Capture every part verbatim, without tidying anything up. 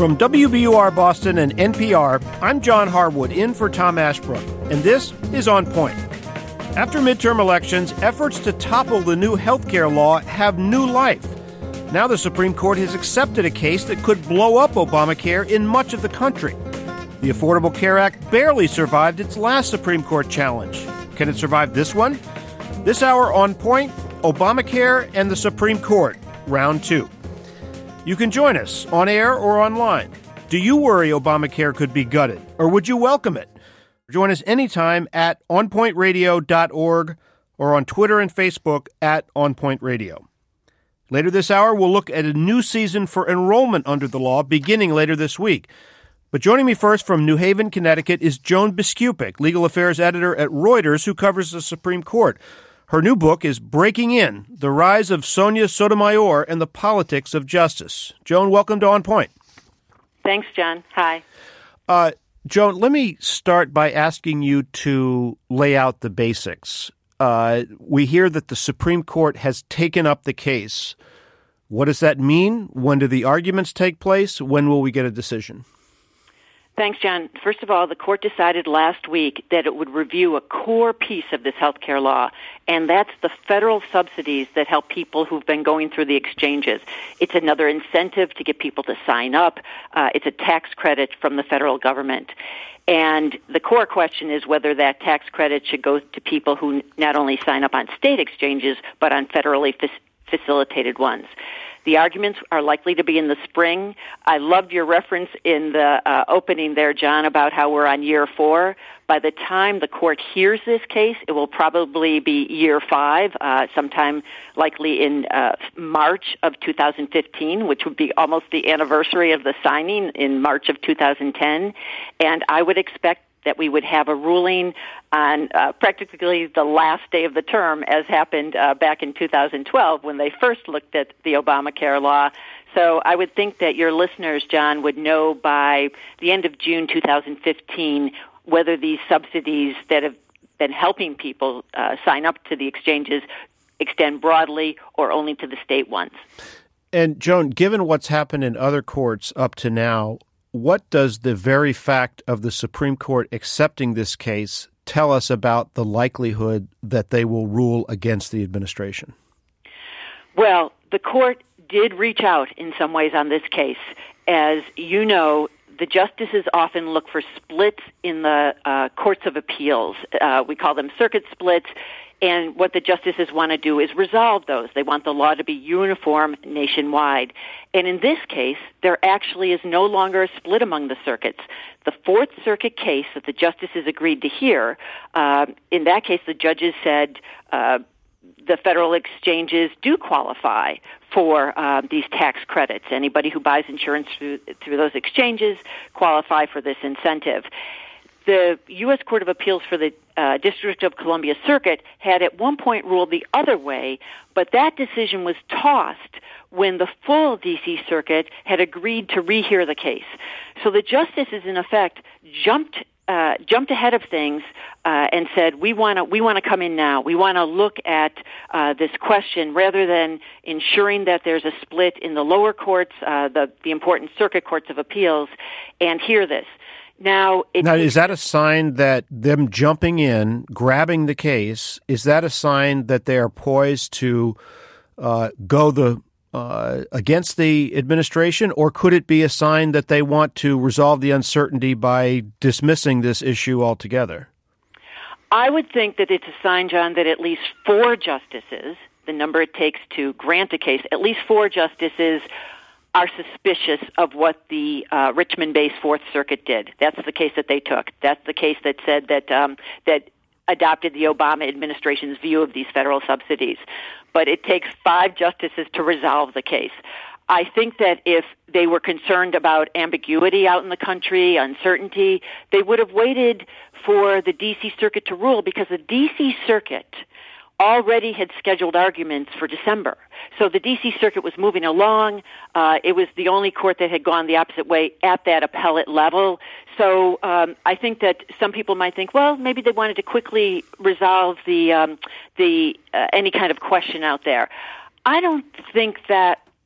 From W B U R Boston and N P R, I'm John Harwood in for Tom Ashbrook, and this is On Point. After midterm elections, efforts to topple the new health care law have new life. Now the Supreme Court has accepted a case that could blow up Obamacare in much of the country. The Affordable Care Act barely survived its last Supreme Court challenge. Can it survive this one? This hour On Point, Obamacare and the Supreme Court, round two. You can join us on air or online. Do you worry Obamacare could be gutted, or would you welcome it? Join us anytime at on point radio dot org or on Twitter and Facebook at On Point Radio. Later this hour, we'll look at a new season for enrollment under the law beginning later this week. But joining me first from New Haven, Connecticut, is Joan Biskupic, legal affairs editor at Reuters, who covers the Supreme Court. Her new book is Breaking In, The Rise of Sonia Sotomayor and the Politics of Justice. Joan, welcome to On Point. Thanks, John. Hi. Uh, Joan, let me start by asking you to lay out the basics. Uh, we hear that the Supreme Court has taken up the case. What does that mean? When do the arguments take place? When will we get a decision? Thanks, John. First of all, the court decided last week that it would review a core piece of this health care law, and that's the federal subsidies that help people who've been going through the exchanges. It's another incentive to get people to sign up. Uh, it's a tax credit from the federal government. And the core question is whether that tax credit should go to people who not only sign up on state exchanges, but on federally f- facilitated ones. The arguments are likely to be in the spring. I loved your reference in the uh, opening there, John, about how we're on year four. By the time the court hears this case, it will probably be year five, uh, sometime likely in uh, March of two thousand fifteen, which would be almost the anniversary of the signing in March of two thousand ten. And I would expect that we would have a ruling on uh, practically the last day of the term, as happened uh, back in two thousand twelve when they first looked at the Obamacare law. So I would think that your listeners, John, would know by the end of June two thousand fifteen whether these subsidies that have been helping people uh, sign up to the exchanges extend broadly or only to the state ones. And, Joan, given what's happened in other courts up to now, what does the very fact of the Supreme Court accepting this case tell us about the likelihood that they will rule against the administration? Well, the court did reach out in some ways on this case. As you know, the justices often look for splits in the uh, courts of appeals. Uh, we call them circuit splits. And what the justices want to do is resolve those. They want the law to be uniform nationwide. And in this case, there actually is no longer a split among the circuits. The Fourth Circuit case that the justices agreed to hear, uh, in that case, the judges said uh, the federal exchanges do qualify for uh, these tax credits. Anybody who buys insurance through, through those exchanges qualify for this incentive. The U S Court of Appeals for the uh, District of Columbia Circuit had at one point ruled the other way, but that decision was tossed when the full D C Circuit had agreed to rehear the case. So the justices, in effect, jumped uh, jumped ahead of things uh, and said, "We want to we want to come in now. We want to look at uh, this question rather than ensuring that there's a split in the lower courts, uh, the the important circuit courts of appeals, and hear this." Now, it, now, is that a sign that them jumping in, grabbing the case, is that a sign that they are poised to uh, go the uh, against the administration, or could it be a sign that they want to resolve the uncertainty by dismissing this issue altogether? I would think that it's a sign, John, that at least four justices, the number it takes to grant a case, at least four justices are suspicious of what the uh, Richmond-based Fourth Circuit did. That's the case that they took. That's the case that said that um, that adopted the Obama administration's view of these federal subsidies. But it takes five justices to resolve the case. I think that if they were concerned about ambiguity out in the country, uncertainty, they would have waited for the D C Circuit to rule, because the D C Circuit already had scheduled arguments for December. So the D C Circuit was moving along. Uh, it was the only court that had gone the opposite way at that appellate level. So um, I think that some people might think, well, maybe they wanted to quickly resolve the um, the uh, any kind of question out there. I don't think that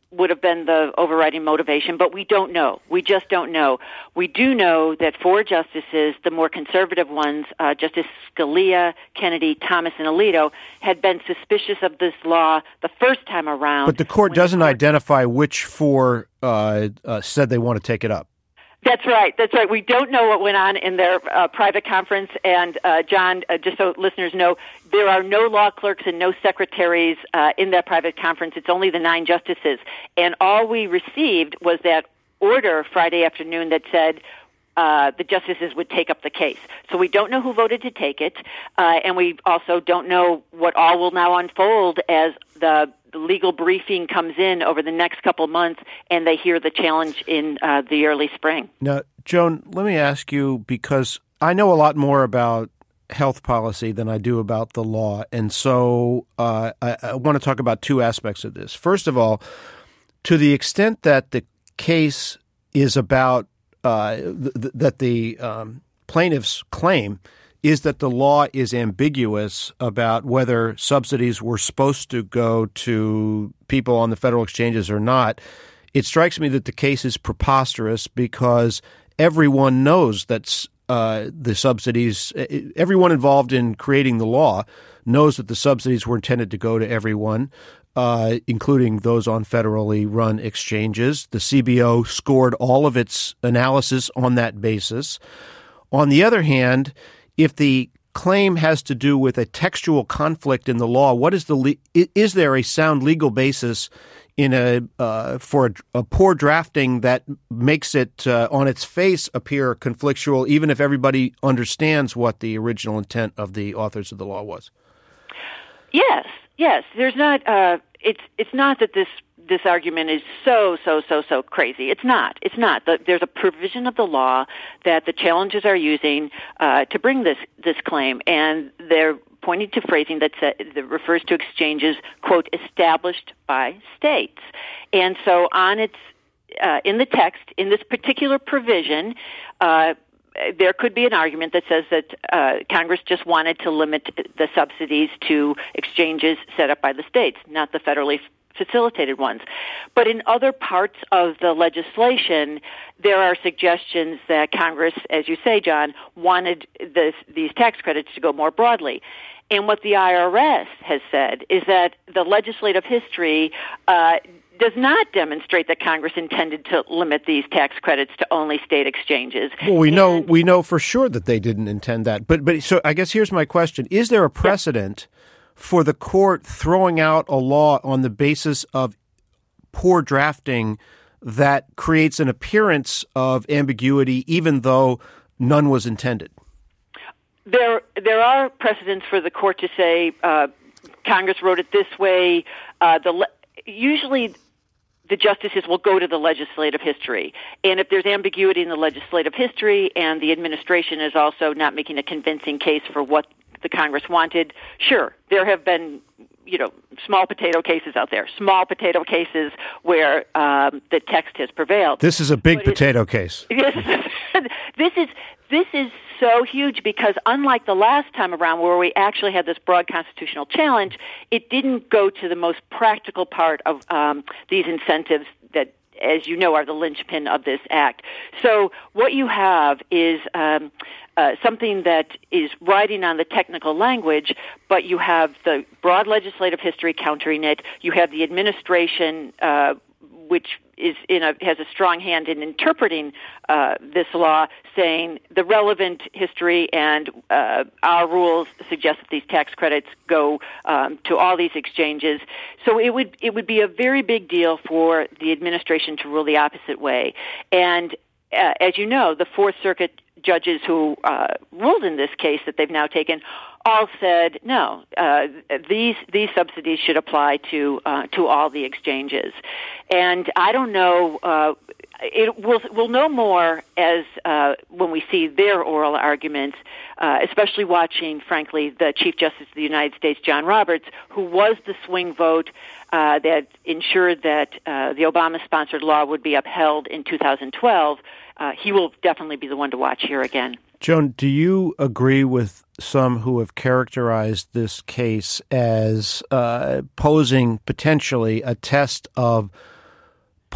would have been the overriding motivation, but we don't know. We just don't know. We do know that four justices, the more conservative ones, uh, Justice Scalia, Kennedy, Thomas, and Alito, had been suspicious of this law the first time around. But the court doesn't the court- identify which four uh, uh, said they want to take it up. That's right. That's right. We don't know what went on in their uh, private conference. And, uh, John, uh, just so listeners know, there are no law clerks and no secretaries uh, in that private conference. It's only the nine justices. And all we received was that order Friday afternoon that said uh, the justices would take up the case. So we don't know who voted to take it. Uh, and we also don't know what all will now unfold as the The legal briefing comes in over the next couple of months, and they hear the challenge in uh, the early spring. Now, Joan, let me ask you, because I know a lot more about health policy than I do about the law, and so uh, I, I want to talk about two aspects of this. First of all, to the extent that the case is about uh, th- that the um, plaintiffs claim is that the law is ambiguous about whether subsidies were supposed to go to people on the federal exchanges or not. It strikes me that the case is preposterous because everyone knows that uh, the subsidies, everyone involved in creating the law knows that the subsidies were intended to go to everyone, uh, including those on federally run exchanges. The C B O scored all of its analysis on that basis. On the other hand, if the claim has to do with a textual conflict in the law, what is the le- is there a sound legal basis in a uh, for a, a poor drafting that makes it uh, on its face appear conflictual, even if everybody understands what the original intent of the authors of the law was? Yes, yes. There's not. Uh, it's it's not that this. This argument is so, so, so, so crazy. It's not. It's not. The, there's a provision of the law that the challengers are using uh, to bring this this claim, and they're pointing to phrasing that, sa- that refers to exchanges, quote, established by states. And so on its uh, in the text, in this particular provision, uh, there could be an argument that says that uh, Congress just wanted to limit the subsidies to exchanges set up by the states, not the federally facilitated ones. But in other parts of the legislation, there are suggestions that Congress, as you say, John, wanted this, these tax credits to go more broadly. And what the I R S has said is that the legislative history uh, does not demonstrate that Congress intended to limit these tax credits to only state exchanges. Well, we and, know we know for sure that they didn't intend that. But but so I guess here's my question: is there a precedent yeah. for the court throwing out a law on the basis of poor drafting that creates an appearance of ambiguity, even though none was intended? There, there are precedents for the court to say uh, Congress wrote it this way. Uh, the le- usually, the justices will go to the legislative history, and if there's ambiguity in the legislative history, and the administration is also not making a convincing case for what the Congress wanted, sure, there have been, you know, small potato cases out there, small potato cases where um, the text has prevailed. This is a big but potato case. This, this is this is so huge because unlike the last time around where we actually had this broad constitutional challenge, it didn't go to the most practical part of um, these incentives that, as you know, are the linchpin of this act. So what you have is um, uh, something that is riding on the technical language, but you have the broad legislative history countering it. You have the administration, uh, which is in a, has a strong hand in interpreting uh, this law, saying the relevant history and uh, our rules suggest that these tax credits go um, to all these exchanges. So it would it would be a very big deal for the administration to rule the opposite way. And uh, as you know, the Fourth Circuit judges who uh, ruled in this case that they've now taken all said no. Uh, these these subsidies should apply to uh, to all the exchanges, and I don't know. Uh, it we'll we'll know more as uh, when we see their oral arguments, uh, especially watching, frankly, the Chief Justice of the United States, John Roberts, who was the swing vote uh, that ensured that uh, the Obama-sponsored law would be upheld in two thousand twelve. Uh, he will definitely be the one to watch here again. Joan, do you agree with some who have characterized this case as uh, posing potentially a test of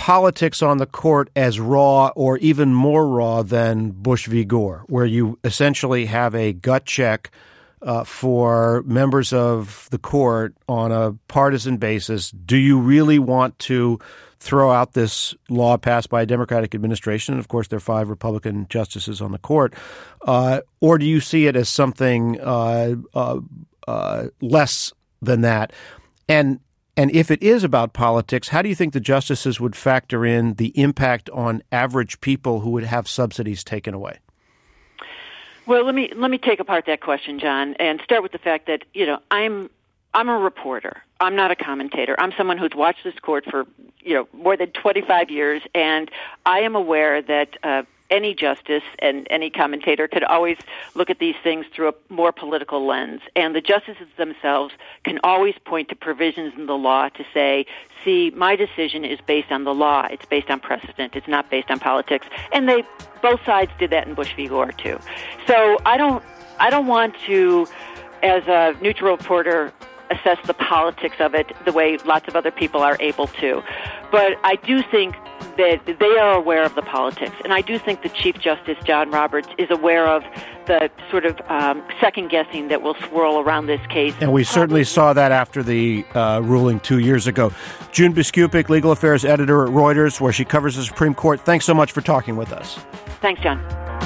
politics on the court as raw or even more raw than Bush v. Gore, where you essentially have a gut check uh, for members of the court on a partisan basis. Do you really want to throw out this law passed by a Democratic administration? And of course, there are five Republican justices on the court. Uh, or do you see it as something uh, uh, uh, less than that? And And if it is about politics, how do you think the justices would factor in the impact on average people who would have subsidies taken away? Well, let me let me take apart that question, John, and start with the fact that, you know, I'm I'm a reporter. I'm not a commentator. I'm someone who's watched this court for, you know, more than twenty-five years, and I am aware that uh, any justice and any commentator could always look at these things through a more political lens. And the justices themselves can always point to provisions in the law to say, see, my decision is based on the law. It's based on precedent. It's not based on politics. And they, both sides did that in Bush v. Gore, too. So I don't, I don't want to, as a neutral reporter, assess the politics of it the way lots of other people are able to. But I do think that they are aware of the politics. And I do think the Chief Justice, John Roberts, is aware of the sort of um, second-guessing that will swirl around this case. And we certainly saw that after the uh, ruling two years ago. June Biskupik, legal affairs editor at Reuters, where she covers the Supreme Court. Thanks so much for talking with us. Thanks, John.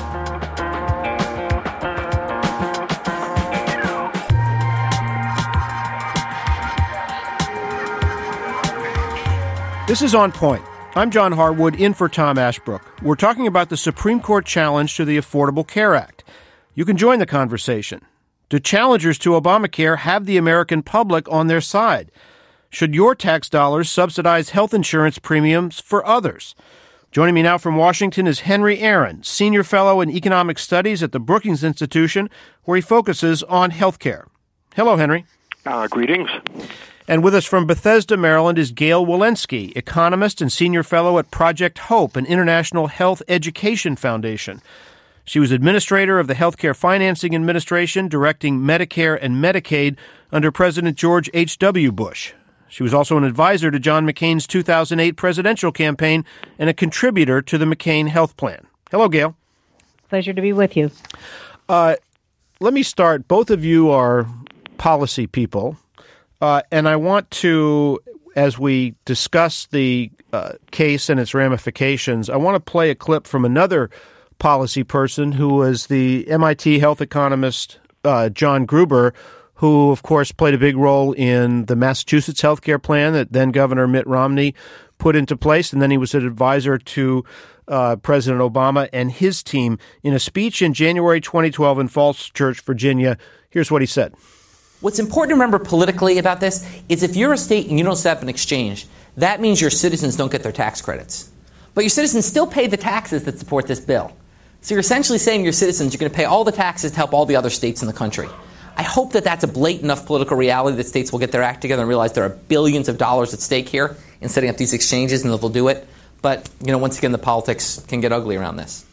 This is On Point. I'm John Harwood, in for Tom Ashbrook. We're talking about the Supreme Court challenge to the Affordable Care Act. You can join the conversation. Do challengers to Obamacare have the American public on their side? Should your tax dollars subsidize health insurance premiums for others? Joining me now from Washington is Henry Aaron, Senior Fellow in Economic Studies at the Brookings Institution, where he focuses on health care. Hello, Henry. Uh, greetings. And with us from Bethesda, Maryland, is Gail Wilensky, economist and senior fellow at Project Hope, an international health education foundation. She was administrator of the Healthcare Financing Administration, directing Medicare and Medicaid under President George H W. Bush. She was also an advisor to John McCain's two thousand eight presidential campaign and a contributor to the McCain Health Plan. Hello, Gail. Pleasure to be with you. Uh, let me start. Both of you are policy people. Uh, and I want to, as we discuss the uh, case and its ramifications, I want to play a clip from another policy person who was the M I T health economist uh, John Gruber, who, of course, played a big role in the Massachusetts healthcare plan that then Governor Mitt Romney put into place. And then he was an advisor to uh, President Obama and his team. In a speech in January twenty twelve in Falls Church, Virginia, here's what he said. What's important to remember politically about this is if you're a state and you don't set up an exchange, that means your citizens don't get their tax credits. But your citizens still pay the taxes that support this bill. So you're essentially saying to your citizens, you're going to pay all the taxes to help all the other states in the country. I hope that that's a blatant enough political reality that states will get their act together and realize there are billions of dollars at stake here in setting up these exchanges, and that they'll do it. But, you know, once again, the politics can get ugly around this.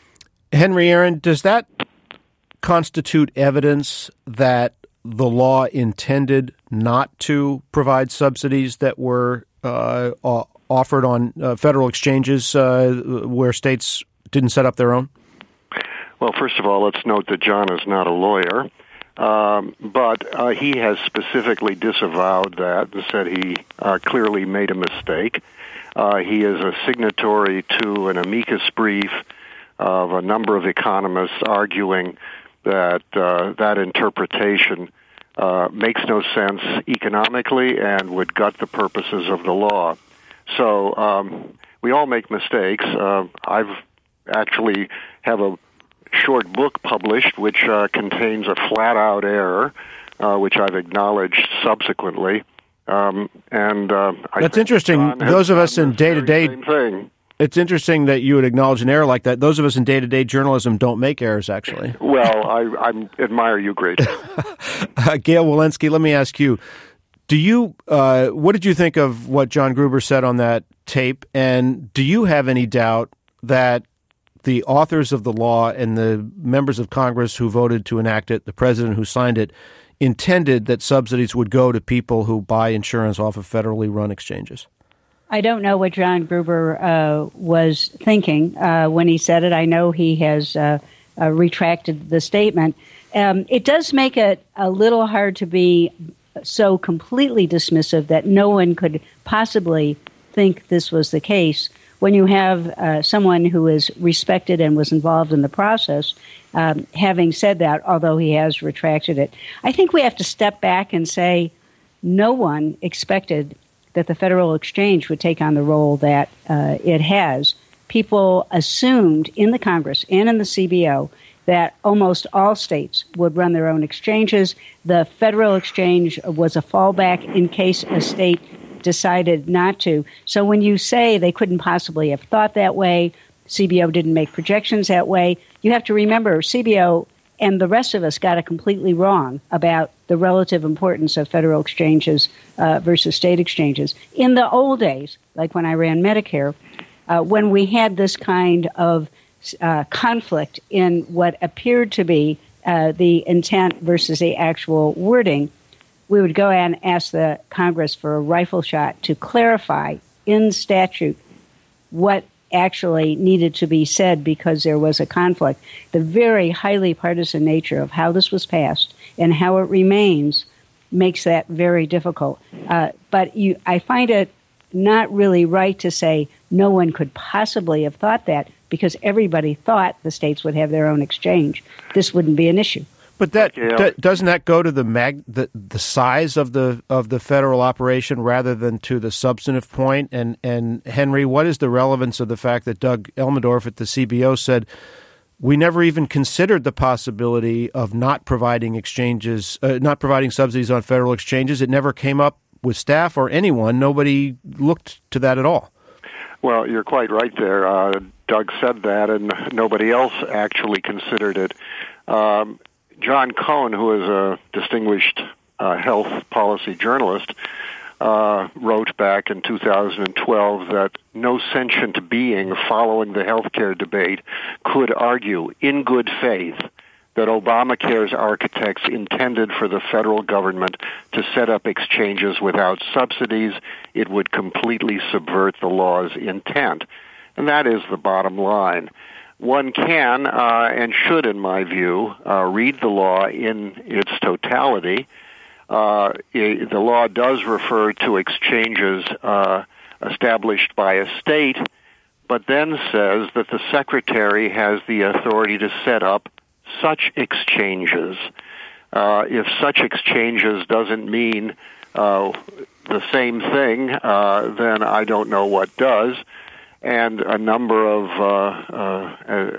Henry Aaron, does that constitute evidence that the law intended not to provide subsidies that were uh, offered on uh, federal exchanges uh, where states didn't set up their own? Well, first of all, let's note that John is not a lawyer, um, but uh, he has specifically disavowed that and said he uh, clearly made a mistake. Uh, he is a signatory to an amicus brief of a number of economists arguing that uh, that interpretation uh, makes no sense economically and would gut the purposes of the law. So um, we all make mistakes. Uh, I've actually have a short book published which uh, contains a flat-out error, uh, which I've acknowledged subsequently. Um, and uh, I That's interesting. Those of us in day-to-day... Same thing. It's interesting that you would acknowledge an error like that. Those of us in day-to-day journalism don't make errors, actually. Well, I, I admire you greatly. uh, Gail Wilensky, let me ask you, do you, uh, what did you think of what John Gruber said on that tape? And do you have any doubt that the authors of the law and the members of Congress who voted to enact it, the president who signed it, intended that subsidies would go to people who buy insurance off of federally run exchanges? I don't know what John Gruber uh, was thinking uh, when he said it. I know he has uh, uh, retracted the statement. Um, it does make it a little hard to be so completely dismissive that no one could possibly think this was the case when you have uh, someone who is respected and was involved in the process. Um, having said that, although he has retracted it, I think we have to step back and say no one expected that the Federal Exchange would take on the role that uh, it has. People assumed in the Congress and in the C B O that almost all states would run their own exchanges. The Federal Exchange was a fallback in case a state decided not to. So when you say they couldn't possibly have thought that way, C B O didn't make projections that way, you have to remember C B O and the rest of us got it completely wrong about the relative importance of federal exchanges uh, versus state exchanges. In the old days, like when I ran Medicare, uh, when we had this kind of uh, conflict in what appeared to be uh, the intent versus the actual wording, we would go and ask the Congress for a rifle shot to clarify in statute what actually needed to be said because there was a conflict. The very highly partisan nature of how this was passed and how it remains makes that very difficult. Uh, but you, I find it not really right to say no one could possibly have thought that because everybody thought the states would have their own exchange. This wouldn't be an issue. But that d- doesn't that go to the mag the, the size of the of the federal operation rather than to the substantive point? And and Henry, what is the relevance of the fact that Doug Elmendorf at the C B O said we never even considered the possibility of not providing exchanges, uh, not providing subsidies on federal exchanges? It never came up with staff or anyone. Nobody looked to that at all. Well, you're quite right there. Uh, Doug said that, and nobody else actually considered it. Um, John Cohn, who is a distinguished uh, health policy journalist, uh, wrote back in two thousand twelve that no sentient being following the healthcare debate could argue in good faith that Obamacare's architects intended for the federal government to set up exchanges without subsidies. It would completely subvert the law's intent. And that is the bottom line. One can uh, and should, in my view, uh, read the law in its totality. Uh, it, the law does refer to exchanges uh, established by a state, but then says that the Secretary has the authority to set up such exchanges. Uh, if such exchanges doesn't mean uh, the same thing, uh, then I don't know what does. And a number of uh, uh,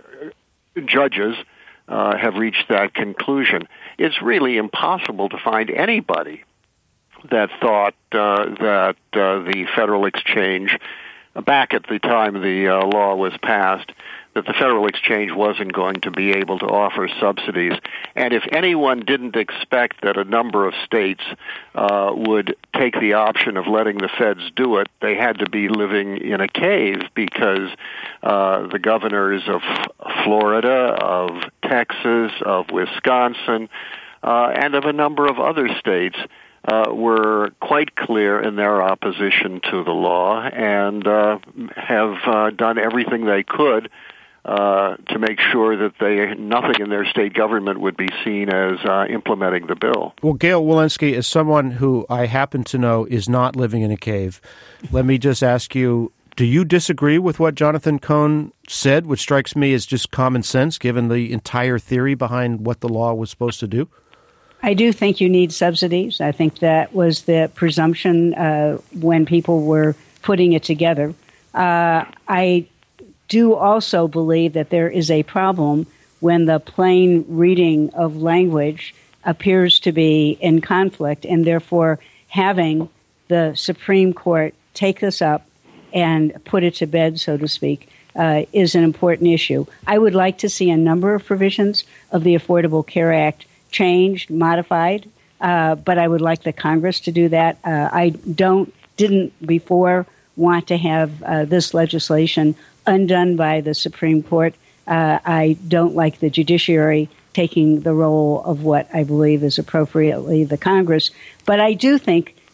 uh, judges uh, have reached that conclusion. It's really impossible to find anybody that thought uh, that uh, the Federal Exchange, back at the time the uh, law was passed, that the Federal Exchange wasn't going to be able to offer subsidies. And if anyone didn't expect that a number of states uh, would take the option of letting the feds do it, they had to be living in a cave, because uh, the governors of Florida, of Texas, of Wisconsin, uh, and of a number of other states Uh, were quite clear in their opposition to the law and uh, have uh, done everything they could uh, to make sure that they nothing in their state government would be seen as uh, implementing the bill. Well, Gail Wilensky, as someone who I happen to know is not living in a cave, let me just ask you, do you disagree with what Jonathan Cohn said, which strikes me as just common sense, given the entire theory behind what the law was supposed to do? I do think you need subsidies. I think that was the presumption uh, when people were putting it together. Uh, I do also believe that there is a problem when the plain reading of language appears to be in conflict, and therefore having the Supreme Court take this up and put it to bed, so to speak, uh, is an important issue. I would like to see a number of provisions of the Affordable Care Act changed, modified, uh, but I would like the Congress to do that. Uh, I don't, didn't before want to have uh, this legislation undone by the Supreme Court. Uh, I don't like the judiciary taking the role of what I believe is appropriately the Congress. But I do think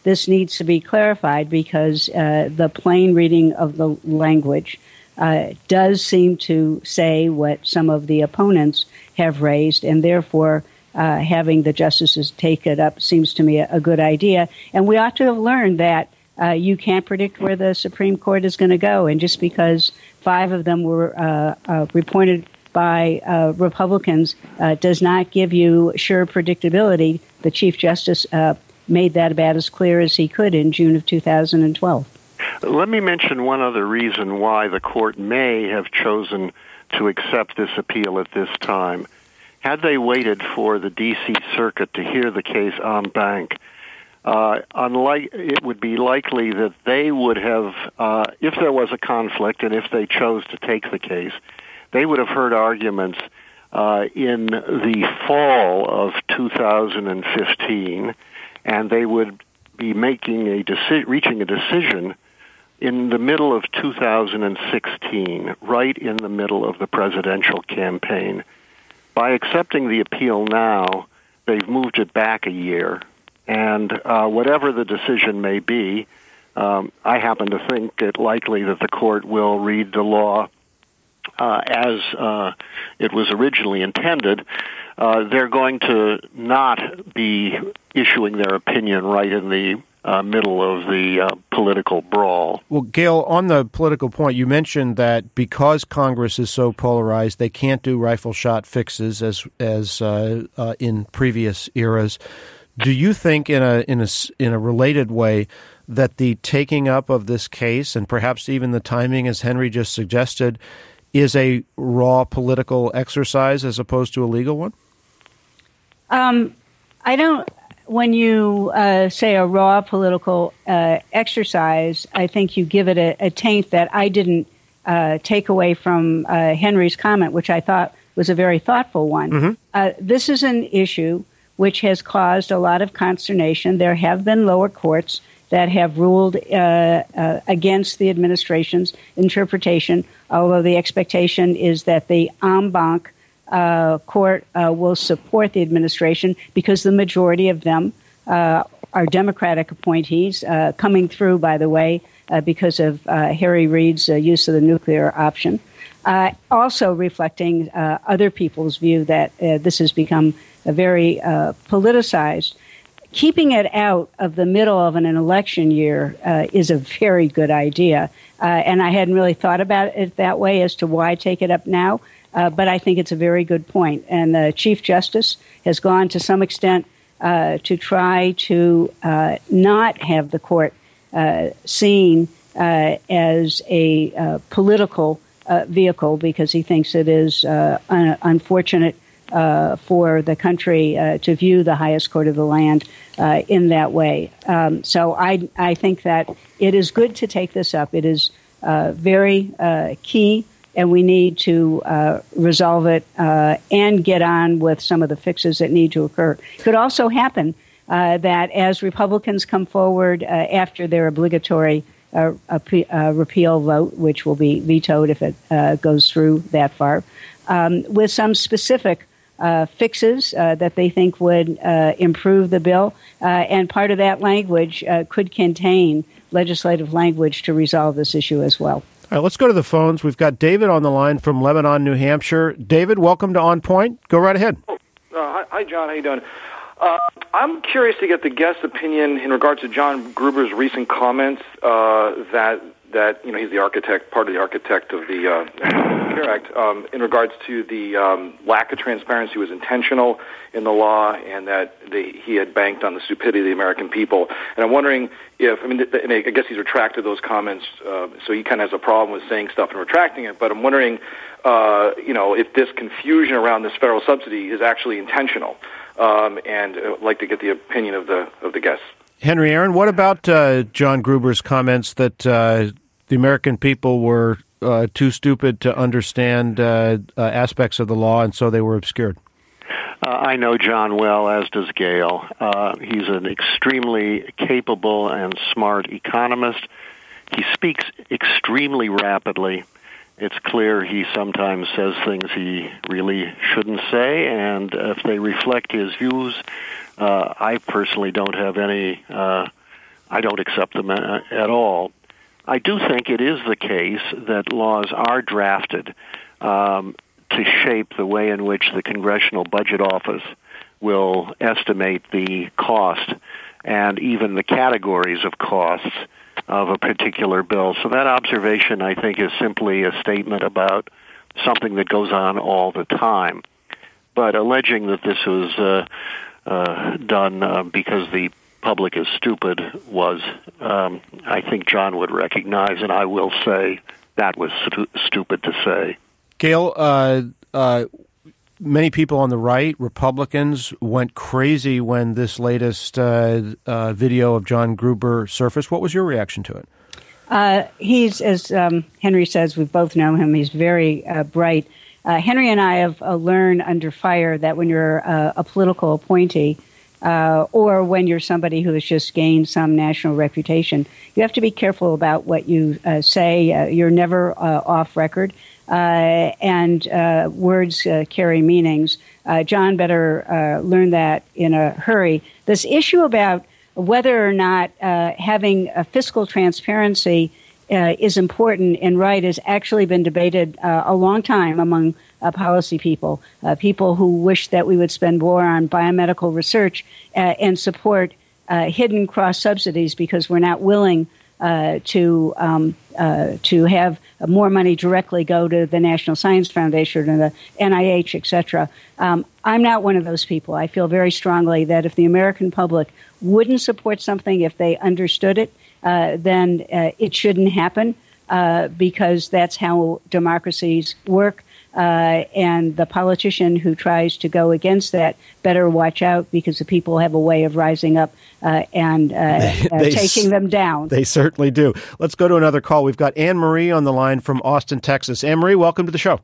this needs to be clarified because uh, the plain reading of the language uh, does seem to say what some of the opponents have raised, and therefore uh, having the justices take it up seems to me a, a good idea. And we ought to have learned that uh, you can't predict where the Supreme Court is going to go, and just because five of them were uh, uh, appointed by uh, Republicans uh, does not give you sure predictability. The Chief Justice uh, made that about as clear as he could in June of two thousand twelve. Let me mention one other reason why the court may have chosen to accept this appeal at this time. Had they waited for the D C Circuit to hear the case en banc, uh, unlike, it would be likely that they would have, uh, if there was a conflict and if they chose to take the case, they would have heard arguments uh, in the fall of two thousand fifteen, and they would be making a deci- reaching a decision in the middle of two thousand sixteen, right in the middle of the presidential campaign. By accepting the appeal now, they've moved it back a year, and uh, whatever the decision may be, um, I happen to think it likely that the court will read the law Uh, as uh, it was originally intended. Uh, they're going to not be issuing their opinion right in the uh, middle of the uh, political brawl. Well, Gail, on the political point, you mentioned that because Congress is so polarized, they can't do rifle shot fixes as as uh, uh, in previous eras. Do you think, in a in a in a related way, that the taking up of this case and perhaps even the timing, as Henry just suggested, is a raw political exercise as opposed to a legal one? Um, I don't. When you uh, say a raw political uh, exercise, I think you give it a, a taint that I didn't uh, take away from uh, Henry's comment, which I thought was a very thoughtful one. Mm-hmm. Uh, this is an issue which has caused a lot of consternation. There have been lower courts that have ruled uh, uh, against the administration's interpretation, although the expectation is that the en banc uh, court uh, will support the administration because the majority of them uh, are Democratic appointees, uh, coming through, by the way, uh, because of uh, Harry Reid's uh, use of the nuclear option. Uh, also reflecting uh, other people's view that uh, this has become a very uh, politicized. Keeping it out of the middle of an election year uh, is a very good idea. Uh, and I hadn't really thought about it that way as to why take it up now. Uh, but I think it's a very good point. And the Chief Justice has gone to some extent uh, to try to uh, not have the court uh, seen uh, as a uh, political uh, vehicle because he thinks it is uh, un- unfortunate Uh, for the country uh, to view the highest court of the land uh, in that way. Um, so I, I think that it is good to take this up. It is uh, very uh, key, and we need to uh, resolve it uh, and get on with some of the fixes that need to occur. It could also happen uh, that as Republicans come forward uh, after their obligatory uh, uh, repeal vote, which will be vetoed if it uh, goes through that far, um, with some specific Uh, fixes uh, that they think would uh, improve the bill. Uh, and part of that language uh, could contain legislative language to resolve this issue as well. All right, let's go to the phones. We've got David on the line from Lebanon, New Hampshire. David, welcome to On Point. Go right ahead. Oh, uh, hi, hi, John. How you doing? Uh, I'm curious to get the guest's opinion in regards to John Gruber's recent comments uh, that that you know he's the architect, part of the architect of the uh, Care Act, um, in regards to the um, lack of transparency was intentional in the law, and that they, he had banked on the stupidity of the American people. And I'm wondering if I mean, th- and I guess he's retracted those comments, uh, so he kind of has a problem with saying stuff and retracting it. But I'm wondering, uh, you know, if this confusion around this federal subsidy is actually intentional. Um, and I'd like to get the opinion of the of the guests. Henry Aaron, what about uh, John Gruber's comments that uh, the American people were uh, too stupid to understand uh, uh, aspects of the law, and so they were obscured? Uh, I know John well, as does Gail. Uh, he's an extremely capable and smart economist. He speaks extremely rapidly. It's clear he sometimes says things he really shouldn't say, and if they reflect his views, uh, I personally don't have any uh, I don't accept them at all. I do think it is the case that laws are drafted um, to shape the way in which the Congressional Budget Office will estimate the cost and even the categories of costs of a particular bill. So that observation, I think, is simply a statement about something that goes on all the time. But alleging that this was uh, uh, done uh, because the public is stupid was, um, I think John would recognize, and I will say that was stu- stupid to say. Gail, uh, uh, many people on the right, Republicans, went crazy when this latest uh, uh, video of John Gruber surfaced. What was your reaction to it? Uh, he's, as um, Henry says, we both know him. He's very uh, bright. Uh, Henry and I have uh, learned under fire that when you're uh, a political appointee, Uh, or when you're somebody who has just gained some national reputation, you have to be careful about what you uh, say. Uh, you're never uh, off record, uh, and uh, words uh, carry meanings. Uh, John better uh, learn that in a hurry. This issue about whether or not uh, having a fiscal transparency uh, is important and right has actually been debated uh, a long time among Uh, policy people, uh, people who wish that we would spend more on biomedical research uh, and support uh, hidden cross subsidies because we're not willing uh, to um, uh, to have more money directly go to the National Science Foundation or the N I H, et cetera. Um, I'm not one of those people. I feel very strongly that if the American public wouldn't support something if they understood it, uh, then uh, it shouldn't happen uh, because that's how democracies work. Uh, and the politician who tries to go against that better watch out because the people have a way of rising up uh, and uh, uh, taking s- them down. They certainly do. Let's go to another call. We've got Anne Marie on the line from Austin, Texas. Anne Marie, welcome to the show.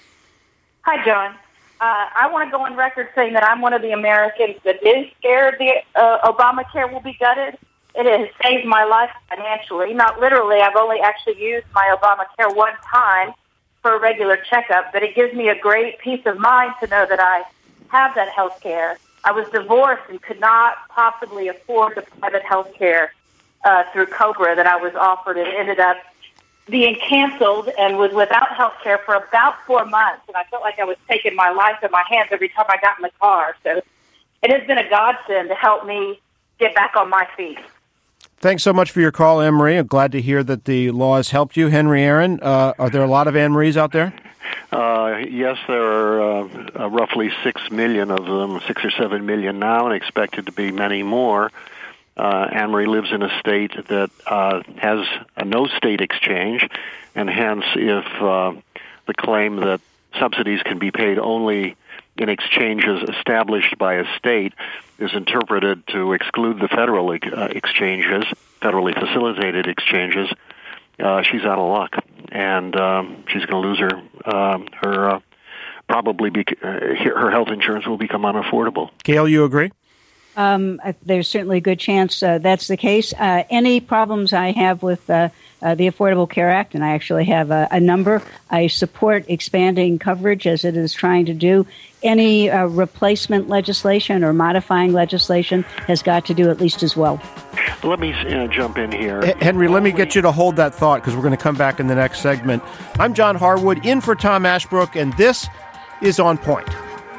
Hi, John. Uh, I want to go on record saying that I'm one of the Americans that is scared the uh, Obamacare will be gutted. It has saved my life financially. Not literally. I've only actually used my Obamacare one time for a regular checkup, but it gives me a great peace of mind to know that I have that health care. I was divorced and could not possibly afford the private health care uh, through COBRA that I was offered. It ended up being canceled and was without health care for about four months, and I felt like I was taking my life in my hands every time I got in the car. So it has been a godsend to help me get back on my feet. Thanks so much for your call, Anne Marie. I'm glad to hear that the law has helped you. Henry Aaron, uh, are there a lot of Anne Maries out there? Uh, yes, there are uh, uh, roughly six million of them, six or seven million now, and expected to be many more. Uh, Anne Marie lives in a state that uh, has a no-state exchange, and hence if uh, the claim that subsidies can be paid only in exchanges established by a state is interpreted to exclude the federal uh, exchanges, federally facilitated exchanges, uh, she's out of luck, and um, she's going to lose her um, her uh, probably be, uh, her health insurance will become unaffordable. Gail, you agree? Um, there's certainly a good chance uh, that's the case. Uh, any problems I have with uh, uh, the Affordable Care Act, and I actually have a, a number, I support expanding coverage as it is trying to do. Any uh, replacement legislation or modifying legislation has got to do at least as well. Let me uh, jump in here. H- Henry, let me get you to hold that thought because we're going to come back in the next segment. I'm John Harwood, in for Tom Ashbrook, and this is On Point.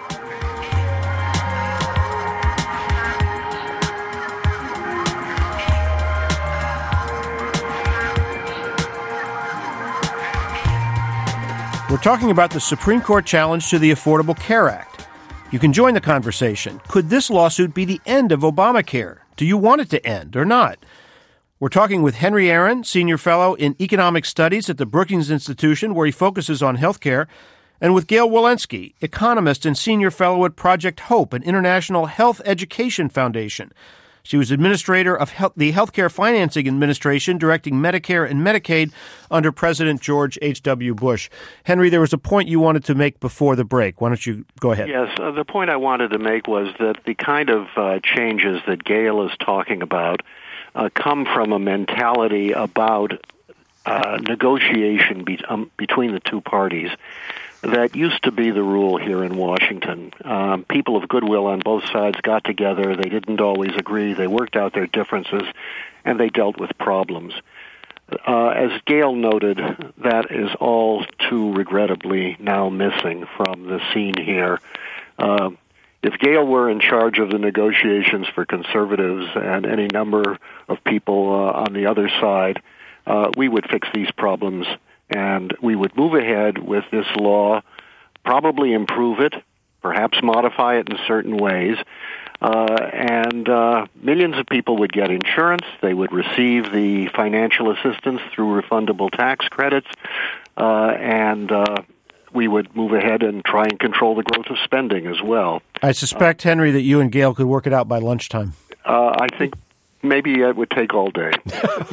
We're talking about the Supreme Court challenge to the Affordable Care Act. You can join the conversation. Could this lawsuit be the end of Obamacare? Do you want it to end or not? We're talking with Henry Aaron, Senior Fellow in Economic Studies at the Brookings Institution, where he focuses on healthcare, and with Gail Walensky, economist and Senior Fellow at Project Hope, an international health education foundation. She was administrator of health, the Healthcare Financing Administration, directing Medicare and Medicaid under President George H W. Bush. Henry, there was a point you wanted to make before the break. Why don't you go ahead? Yes, uh, the point I wanted to make was that the kind of uh, changes that Gail is talking about uh, come from a mentality about uh, negotiation be- um, between the two parties that used to be the rule here in Washington. Um, people of goodwill on both sides got together. They didn't always agree. They worked out their differences, and they dealt with problems. Uh, as Gail noted, that is all too regrettably now missing from the scene here. Uh, if Gail were in charge of the negotiations for conservatives and any number of people uh, on the other side, uh, we would fix these problems, and we would move ahead with this law, probably improve it, perhaps modify it in certain ways, uh, and uh, millions of people would get insurance. They would receive the financial assistance through refundable tax credits, uh, and uh, we would move ahead and try and control the growth of spending as well. I suspect, uh, Henry, that you and Gail could work it out by lunchtime. Uh, I think maybe it would take all day.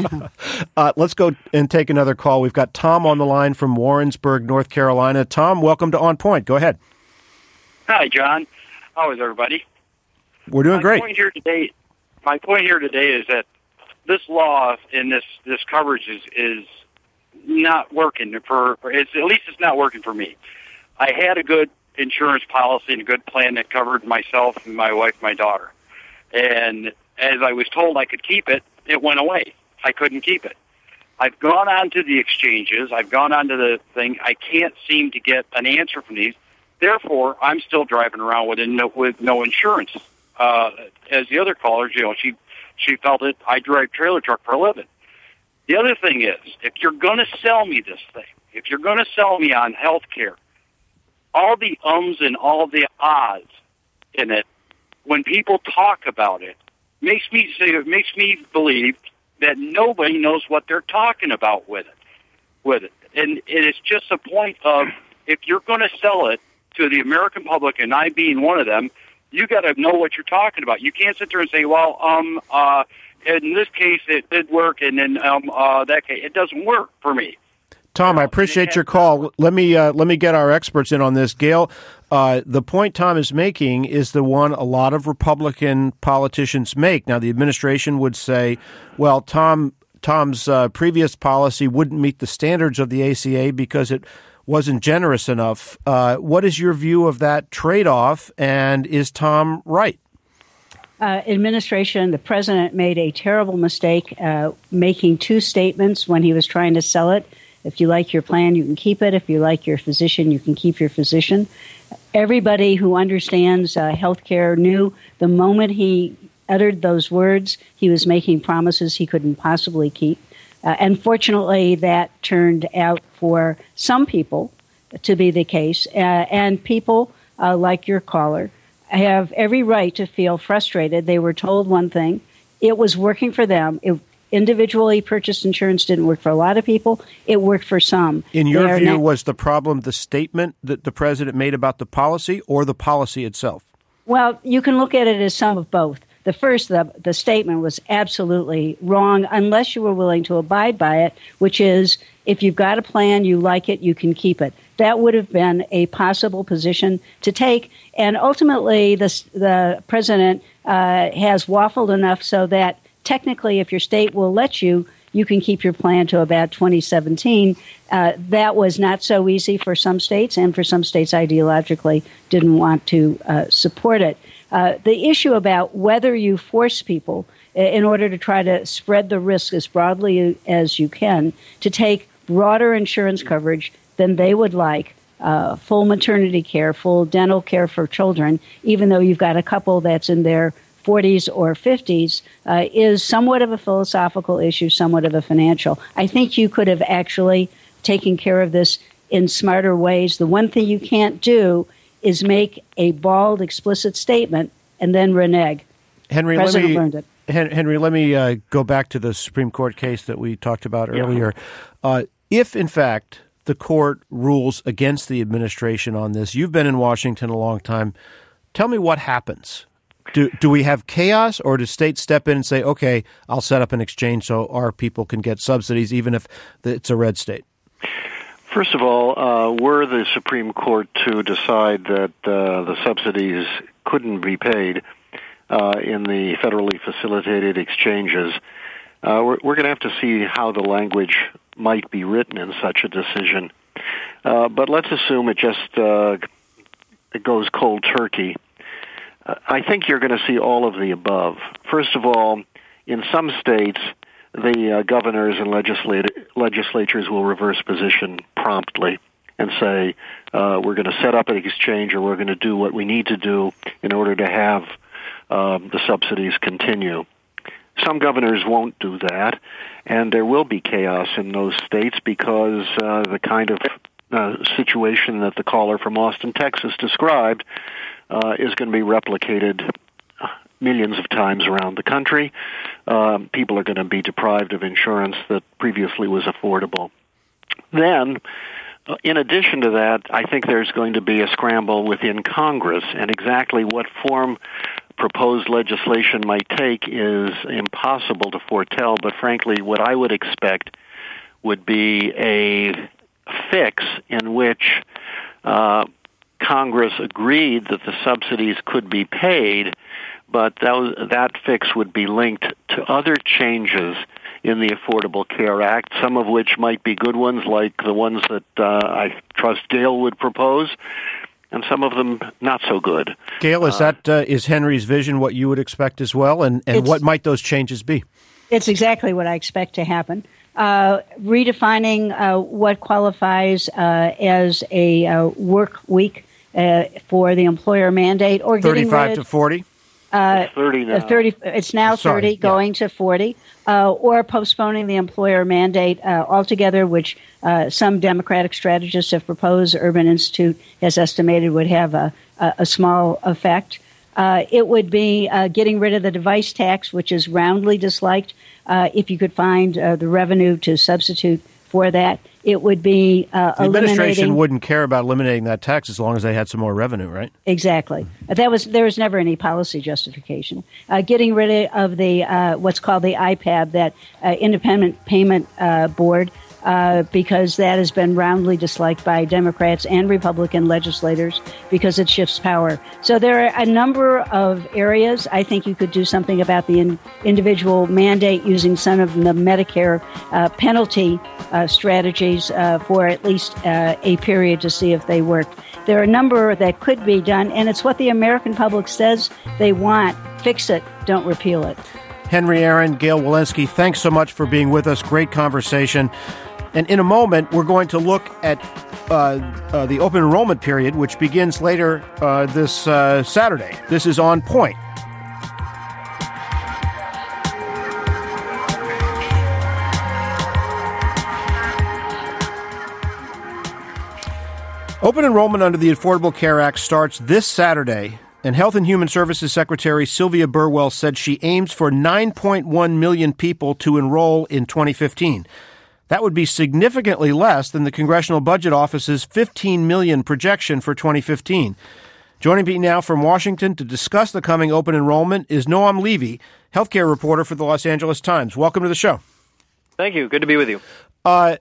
uh, let's go and take another call. We've got Tom on the line from Warrensburg, North Carolina. Tom, welcome to On Point. Go ahead. Hi, John. How is everybody? We're doing my great. Point here today, my point here today is that this law and this, this coverage is, is not working for, for it's, at least it's not working for me. I had a good insurance policy and a good plan that covered myself and my wife, my daughter. And as I was told I could keep it, it went away. I couldn't keep it. I've gone on to the exchanges. I've gone on to the thing. I can't seem to get an answer from these. Therefore, I'm still driving around with no, with no insurance. Uh, as the other callers, you know, she she felt it. I drive trailer truck for a living. The other thing is, if you're going to sell me this thing, if you're going to sell me on health care, all the ums and all the ahs in it, when people talk about it, makes me say, it makes me believe that nobody knows what they're talking about with it. With it, and it is just a point of, if you're going to sell it to the American public, and I being one of them, you got to know what you're talking about. You can't sit there and say, "Well, um, uh, in this case it did work, and then um, uh, that case it doesn't work for me." Tom, I appreciate your call. Let me uh, let me get our experts in on this. Gail, uh, the point Tom is making is the one a lot of Republican politicians make. Now, the administration would say, "Well, Tom Tom's uh, previous policy wouldn't meet the standards of the A C A because it wasn't generous enough." Uh, what is your view of that trade-off, and is Tom right? Uh, administration, the president made a terrible mistake uh, making two statements when he was trying to sell it. If you like your plan, you can keep it. If you like your physician, you can keep your physician. Everybody who understands uh, healthcare knew the moment he uttered those words, he was making promises he couldn't possibly keep. Uh, and fortunately, that turned out for some people to be the case. Uh, and people uh, like your caller have every right to feel frustrated. They were told one thing. It was working for them. It, individually purchased insurance didn't work for a lot of people. It worked for some. In your They're view, not- was the problem the statement that the president made about the policy or the policy itself? Well, you can look at it as some of both. The first, the, the statement was absolutely wrong unless you were willing to abide by it, which is if you've got a plan, you like it, you can keep it. That would have been a possible position to take. And ultimately, the, the president uh, has waffled enough so that technically, if your state will let you, you can keep your plan to about twenty seventeen. Uh, that was not so easy for some states, and for some states ideologically didn't want to uh, support it. Uh, the issue about whether you force people in order to try to spread the risk as broadly as you can to take broader insurance coverage than they would like, uh, full maternity care, full dental care for children, even though you've got a couple that's in their forties or fifties, uh, is somewhat of a philosophical issue, somewhat of a financial. I think you could have actually taken care of this in smarter ways. The one thing you can't do is make a bald, explicit statement and then renege. Henry, President let me, learned it. Henry, let me uh, go back to the Supreme Court case that we talked about earlier. Yeah. Uh, if, in fact, the court rules against the administration on this, you've been in Washington a long time. Tell me what happens. Do do we have chaos, or does states step in and say, okay, I'll set up an exchange so our people can get subsidies, even if it's a red state? First of all, uh, were the Supreme Court to decide that uh, the subsidies couldn't be paid uh, in the federally facilitated exchanges, uh, we're, we're going to have to see how the language might be written in such a decision. Uh, but let's assume it just uh, it goes cold turkey. Uh, I think you're going to see all of the above. First of all, in some states, the uh, governors and legislat- legislatures will reverse position promptly and say, uh, we're going to set up an exchange, or we're going to do what we need to do in order to have um, the subsidies continue. Some governors won't do that, and there will be chaos in those states because uh, the kind of uh, situation that the caller from Austin, Texas described uh, is going to be replicated millions of times around the country. Um, people are going to be deprived of insurance that previously was affordable. Then, uh, in addition to that, I think there's going to be a scramble within Congress, and exactly what form proposed legislation might take is impossible to foretell, but frankly, what I would expect would be a fix in which uh, Congress agreed that the subsidies could be paid, but that, that fix would be linked to other changes in the Affordable Care Act, some of which might be good ones, like the ones that uh, I trust Gail would propose, and some of them not so good. Gail, is uh, that uh, is Henry's vision what you would expect as well, and, and what might those changes be? It's exactly what I expect to happen. Uh, redefining uh, what qualifies uh, as a uh, work week uh, for the employer mandate, or getting thirty-five rid, to forty. Uh, thirty now. thirty, it's now Sorry, thirty, yeah. going to forty, uh, or postponing the employer mandate uh, altogether, which uh, some Democratic strategists have proposed. Urban Institute has estimated would have a, a, a small effect. Uh, it would be uh, getting rid of the device tax, which is roundly disliked. Uh, if you could find uh, the revenue to substitute for that, it would be uh, the administration eliminating. wouldn't care about eliminating that tax as long as they had some more revenue, right? Exactly. That was there was never any policy justification. Uh, getting rid of the uh, what's called the I P A B, that uh, Independent Payment uh, Board, uh, because that has been roundly disliked by Democrats and Republican legislators because it shifts power. So there are a number of areas. I think you could do something about the in, individual mandate using some of the Medicare uh, penalty uh, strategies uh, for at least uh, a period to see if they work. There are a number that could be done, and it's what the American public says they want. Fix it, don't repeal it. Henry Aaron, Gail Wilensky, thanks so much for being with us. Great conversation. And in a moment, we're going to look at uh, uh, the open enrollment period, which begins later uh, this uh, Saturday. This is On Point. Open enrollment under the Affordable Care Act starts this Saturday, and Health and Human Services Secretary Sylvia Burwell said she aims for nine point one million people to enroll in twenty fifteen. That would be significantly less than the Congressional Budget Office's fifteen million projection for twenty fifteen. Joining me now from Washington to discuss the coming open enrollment is Noam Levy, healthcare reporter for the Los Angeles Times. Welcome to the show. Thank you. Good to be with you. Uh,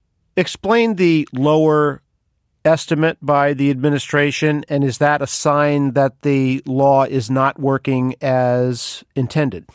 explain the lower estimate by the administration, and is that a sign that the law is not working as intended?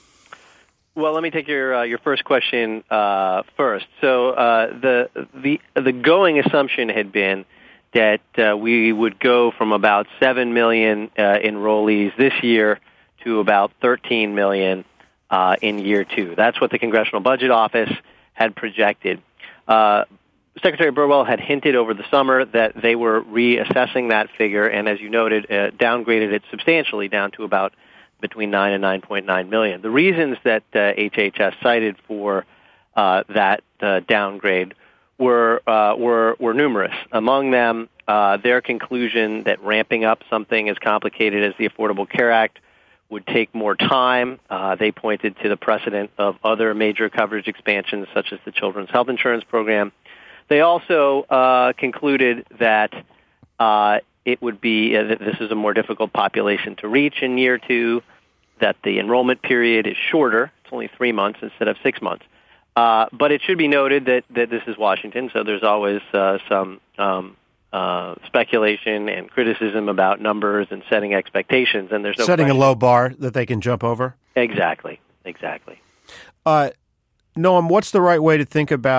Well, let me take your uh, your first question uh, first. So uh, the the the going assumption had been that uh, we would go from about seven million uh, enrollees this year to about thirteen million uh, in year two. That's what the Congressional Budget Office had projected. Uh, Secretary Burwell had hinted over the summer that they were reassessing that figure, and as you noted, uh, downgraded it substantially down to about between nine and nine point nine million. The reasons that uh, H H S cited for uh, that uh, downgrade were uh, were were numerous. Among them, uh, their conclusion that ramping up something as complicated as the Affordable Care Act would take more time. Uh, they pointed to the precedent of other major coverage expansions, such as the Children's Health Insurance Program. They also uh, concluded that uh, it would be uh, that this is a more difficult population to reach in year two, that the enrollment period is shorter. It's only three months instead of six months. Uh, but it should be noted that, that this is Washington, so there's always uh, some um, uh, speculation and criticism about numbers and setting expectations, and there's no setting question. a low bar that they can jump over. Exactly, exactly. Uh, Noam, what's the right way to think about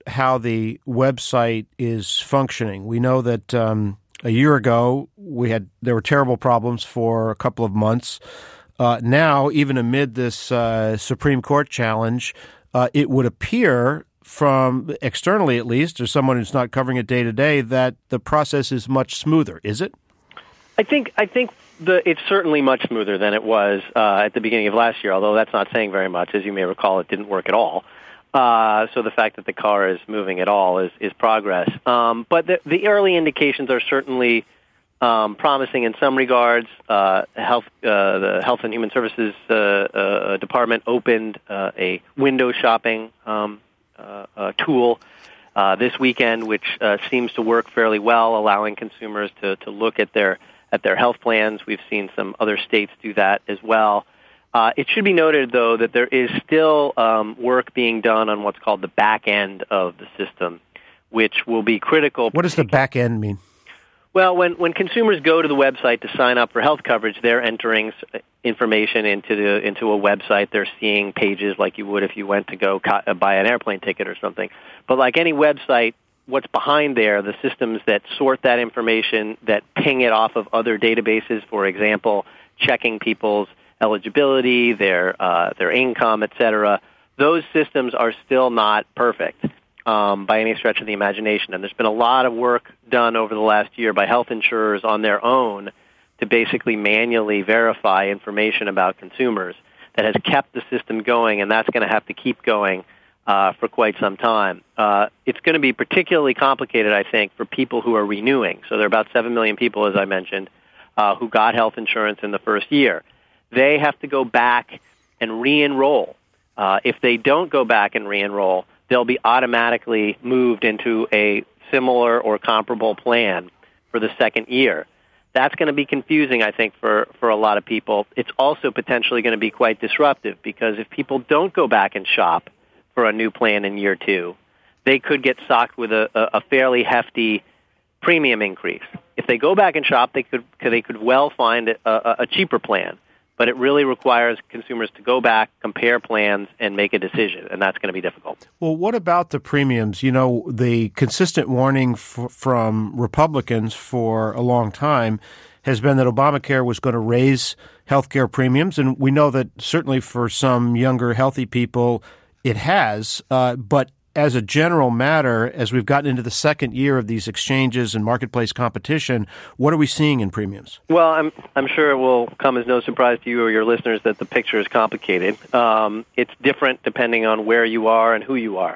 how the website is functioning. We know that um, a year ago we had there were terrible problems for a couple of months. Uh, now, even amid this uh, Supreme Court challenge, uh, it would appear from externally at least, or someone who's not covering it day to day, that the process is much smoother. Is it? I think I think the, it's certainly much smoother than it was uh, at the beginning of last year, although that's not saying very much. As you may recall, it didn't work at all. Uh, so the fact that the car is moving at all is, is progress. Um, but the, the early indications are certainly um, promising in some regards. Uh, health, uh, the Health and Human Services uh, uh, Department opened uh, a window shopping um, uh, uh, tool uh, this weekend, which uh, seems to work fairly well, allowing consumers to, to look at their at their health plans. We've seen some other states do that as well. Uh, it should be noted, though, that there is still um, work being done on what's called the back end of the system, which will be critical. What does the back end mean? Well, when, when consumers go to the website to sign up for health coverage, they're entering information into the into a website. They're seeing pages like you would if you went to go co- buy an airplane ticket or something. But like any website, what's behind there, the systems that sort that information, that ping it off of other databases, for example, checking people's eligibility, their uh, their income, et cetera, those systems are still not perfect um, by any stretch of the imagination. And there's been a lot of work done over the last year by health insurers on their own to basically manually verify information about consumers that has kept the system going, and that's going to have to keep going Uh, for quite some time. Uh, it's going to be particularly complicated, I think, for people who are renewing. So there are about seven million people, as I mentioned, uh, who got health insurance in the first year. They have to go back and re-enroll. Uh, if they don't go back and re-enroll, they'll be automatically moved into a similar or comparable plan for the second year. That's going to be confusing, I think, for, for a lot of people. It's also potentially going to be quite disruptive because if people don't go back and shop for a new plan in year two, they could get socked with a, a fairly hefty premium increase. If they go back and shop, they could they could well find a, a cheaper plan, but it really requires consumers to go back, compare plans, and make a decision, and that's going to be difficult. Well, what about the premiums? You know, the consistent warning f- from Republicans for a long time has been that Obamacare was going to raise health care premiums, and we know that certainly for some younger, healthy people, it has, uh, but as a general matter, as we've gotten into the second year of these exchanges and marketplace competition, what are we seeing in premiums? Well, I'm I'm sure it will come as no surprise to you or your listeners that the picture is complicated. Um, it's different depending on where you are and who you are.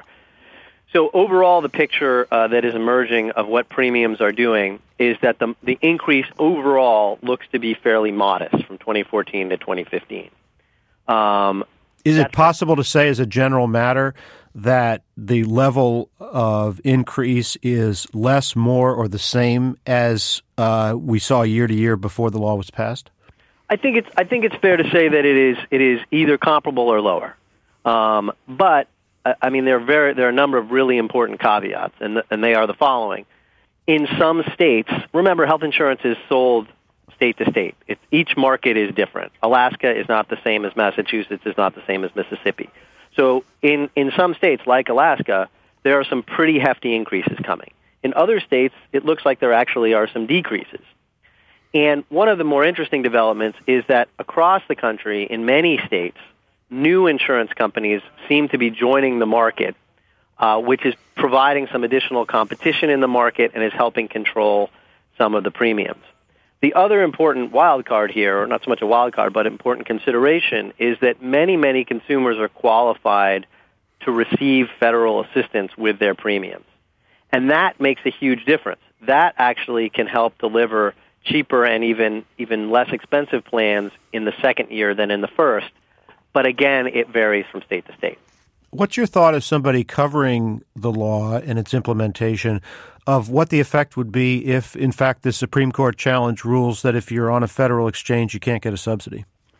So overall, the picture uh, that is emerging of what premiums are doing is that the the increase overall looks to be fairly modest from twenty fourteen to twenty fifteen. Um, Is it possible to say as a general matter that the level of increase is less, more, or the same as uh, we saw year to year before the law was passed? I think it's I think it's fair to say that it is it is either comparable or lower. Um, but I mean there are very there are a number of really important caveats, and and they are the following. In some states, remember, health insurance is sold state to state. It, each market is different. Alaska is not the same as Massachusetts, is not the same as Mississippi. So in, in some states, like Alaska, there are some pretty hefty increases coming. In other states, it looks like there actually are some decreases. And one of the more interesting developments is that across the country, in many states, new insurance companies seem to be joining the market, uh, which is providing some additional competition in the market and is helping control some of the premiums. The other important wild card here, or not so much a wild card, but important consideration, is that many, many consumers are qualified to receive federal assistance with their premiums. And that makes a huge difference. That actually can help deliver cheaper and even, even less expensive plans in the second year than in the first. But again, it varies from state to state. What's your thought as somebody covering the law and its implementation of what the effect would be if, in fact, the Supreme Court challenge rules that if you're on a federal exchange, you can't get a subsidy?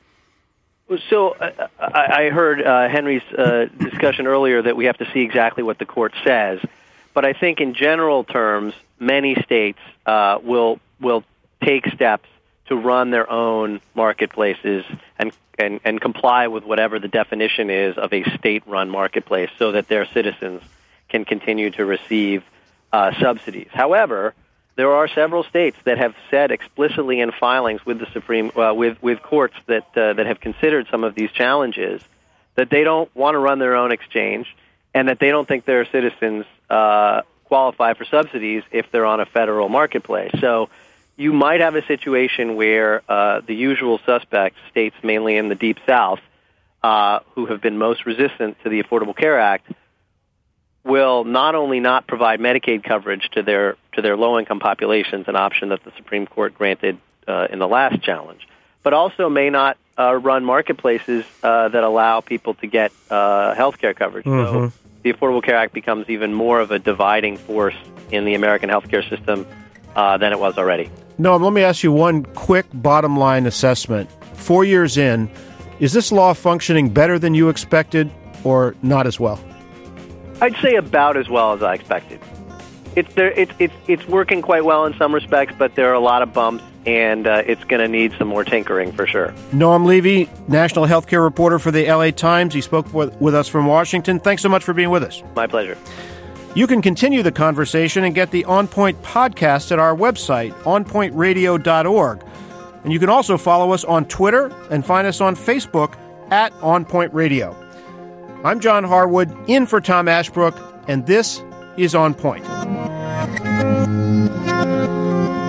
So uh, I heard uh, Henry's uh, discussion earlier that we have to see exactly what the court says. But I think in general terms, many states uh, will will take steps to run their own marketplaces and, and, and comply with whatever the definition is of a state-run marketplace so that their citizens can continue to receive uh, subsidies. However, there are several states that have said explicitly in filings with the Supreme, uh, with with courts that uh, that have considered some of these challenges that they don't want to run their own exchange, and that they don't think their citizens uh, qualify for subsidies if they're on a federal marketplace. So you might have a situation where uh, the usual suspects, states mainly in the Deep South, uh, who have been most resistant to the Affordable Care Act, will not only not provide Medicaid coverage to their to their low-income populations, an option that the Supreme Court granted uh, in the last challenge, but also may not uh, run marketplaces uh, that allow people to get uh, health care coverage. Mm-hmm. So the Affordable Care Act becomes even more of a dividing force in the American healthcare system uh, than it was already. Noam, let me ask you one quick bottom-line assessment. Four years in, is this law functioning better than you expected or not as well? I'd say about as well as I expected. It's there. It's it's it's working quite well in some respects, but there are a lot of bumps, and uh, it's going to need some more tinkering for sure. Noam Levy, national healthcare reporter for the L A Times. He spoke with, with us from Washington. Thanks so much for being with us. My pleasure. You can continue the conversation and get the On Point podcast at our website, on point radio dot org. And you can also follow us on Twitter and find us on Facebook at On Point Radio. I'm John Harwood, in for Tom Ashbrook, and this is On Point.